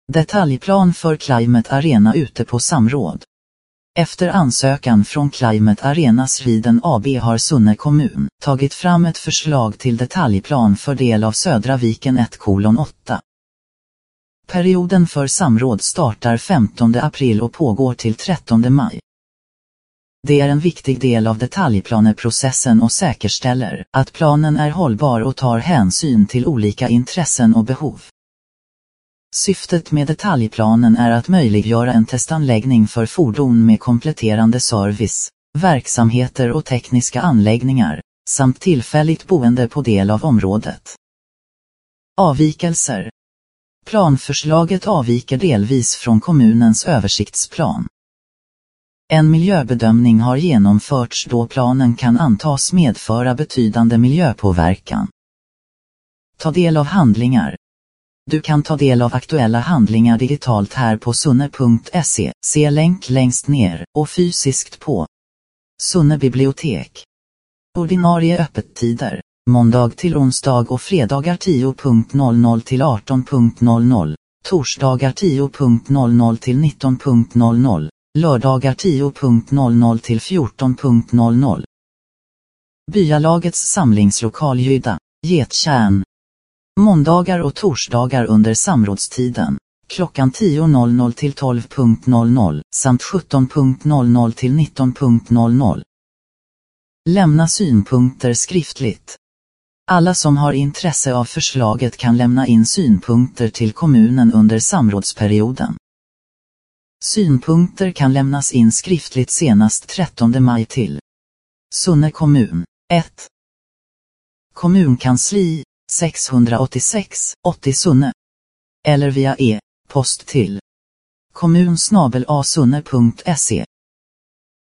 Detaljplan för Climate Arena ute på samråd. Efter ansökan från Climate Arenas Riden AB har Sunne kommun tagit fram ett förslag till detaljplan för del av Södra Viken 1:8. Perioden för samråd startar 15 april och pågår till 13 maj. Det är en viktig del av detaljplaneprocessen och säkerställer att planen är hållbar och tar hänsyn till olika intressen och behov. Syftet med detaljplanen är att möjliggöra en testanläggning för fordon med kompletterande service, verksamheter och tekniska anläggningar, samt tillfälligt boende på del av området. Avvikelser. Planförslaget avviker delvis från kommunens översiktsplan. En miljöbedömning har genomförts då planen kan antas medföra betydande miljöpåverkan. Ta del av handlingar. Du kan ta del av aktuella handlingar digitalt här på sunne.se, se länk längst ner, och fysiskt på Sunne bibliotek. Ordinarie öppettider, måndag till onsdag och fredagar 10.00 till 18.00, torsdagar 10.00 till 19.00, lördagar 10.00 till 14.00. Byalagets samlingslokal Jyda, Gettjärn. Måndagar och torsdagar under samrådstiden, klockan 10.00 till 12.00 samt 17.00 till 19.00. Lämna synpunkter skriftligt. Alla som har intresse av förslaget kan lämna in synpunkter till kommunen under samrådsperioden. Synpunkter kan lämnas in skriftligt senast 13 maj till Sunne kommun, 1. Kommunkansli, 686, 80 Sunne. Eller via e-post till kommun@sunne.se.